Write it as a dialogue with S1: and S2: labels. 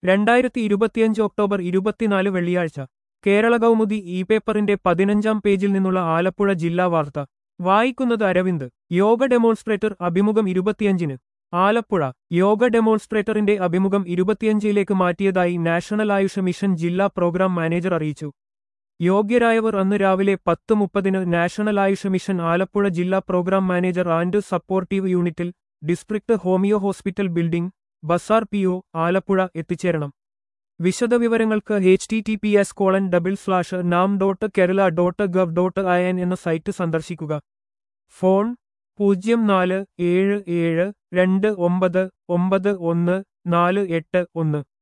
S1: 2025 October 24 വെള്ളിയാഴ്ച Kerala Kaumudi E പേപ്പറിന്റെ 15-ാം പേജിൽ നിന്നുള്ള ആലപ്പുഴ ജില്ലാ വാർത്ത വായിക്കുന്നത് അരവിന്ദ്. യോഗ ഡെമോൺസ്ട്രേറ്റർ അഭിമുഖം 25-ന് ആലപ്പുഴ. യോഗ ഡെമോൺസ്ട്രേറ്ററിന്റെ അഭിമുഖം 25-ലേക്ക് മാറ്റിയതായി നാഷണൽ ആയുഷ് മിഷൻ ജില്ലാ പ്രോഗ്രാം മാനേജർ അറിയിച്ചു. യോഗ്യരായവർ അന്ന് രാവിലെ 10:30-ന് നാഷണൽ ആയുഷ് മിഷൻ ആലപ്പുഴ ജില്ലാ പ്രോഗ്രാം മാനേജർ ആൻഡ് സപ്പോർട്ടീവ് യൂണിറ്റിൽ ഡിസ്ട്രിക്ട് ഹോമിയോ ഹോസ്പിറ്റൽ ബിൽഡിംഗ്, ബസാർ PO, ആലപ്പുഴ എത്തിച്ചേരണം. വിശദവിവരങ്ങൾക്ക് https://nam.kerala.gov.in എന്ന സൈറ്റ് സന്ദർശിക്കുക. ഫോൺ 047729914881